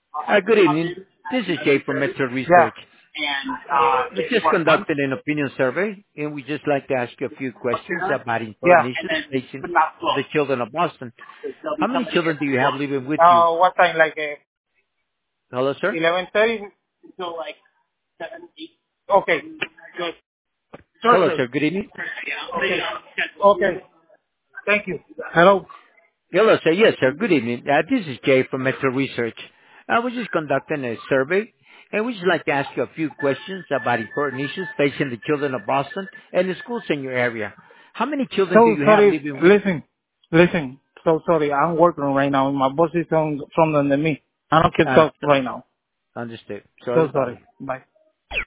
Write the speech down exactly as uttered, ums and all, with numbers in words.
Uh, Good evening. This is Jay from Metro Yeah. Research. We just conducted an opinion survey, and we just like to ask you a few questions about Yeah. important issues facing the children of Boston. How many children do you have living with you? Uh, what time? Like uh, Hello, sir? eleven thirty? Okay. Good. Hello, Thursday. sir. Good evening. Okay. Okay. Thank you. Hello. Hello, sir. Yes, sir. Good evening. Uh, This is Jay from Metro Research. I was just conducting a survey, and we just like to ask you a few questions about important issues facing the children of Boston and the schools in your area. How many children do So you have sorry. living with? Listen. Listen. So sorry. I'm working right now. My boss is on from under me. I don't can uh, talk right now. Understood. Sorry So to bother sorry. you. Bye.